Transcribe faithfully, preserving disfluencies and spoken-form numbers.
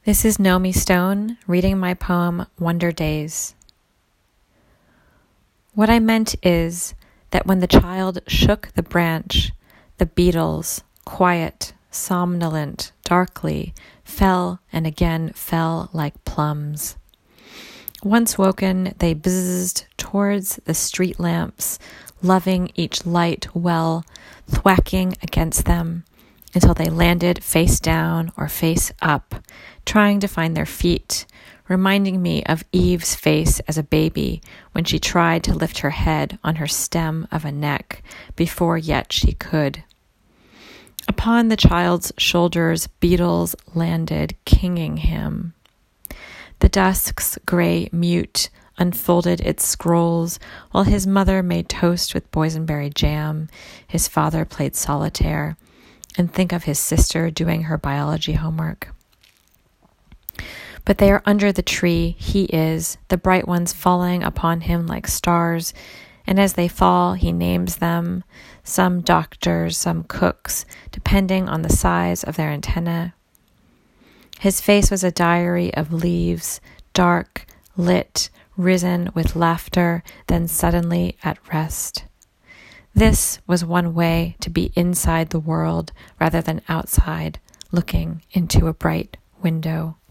This is Nomi Stone reading my poem Wonder Days. What I meant is that when the child shook the branch, the beetles, quiet, somnolent, darkly, fell and again fell like plums. Once woken, they buzzed towards the street lamps, loving each light well, thwacking against them, until they landed face down or face up, trying to find their feet, reminding me of Eve's face as a baby when she tried to lift her head on her stem of a neck before yet she could. Upon the child's shoulders, beetles landed, kinging him. The dusk's gray mute unfolded its scrolls while his mother made toast with boysenberry jam, his father played solitaire, and think of his sister doing her biology homework. But they are under the tree, he is, the bright ones falling upon him like stars, and as they fall, he names them, some doctors, some cooks, depending on the size of their antennae. His face was a diary of leaves, dark, lit, risen with laughter, then suddenly at rest. This was one way to be inside the world rather than outside, looking into a bright window.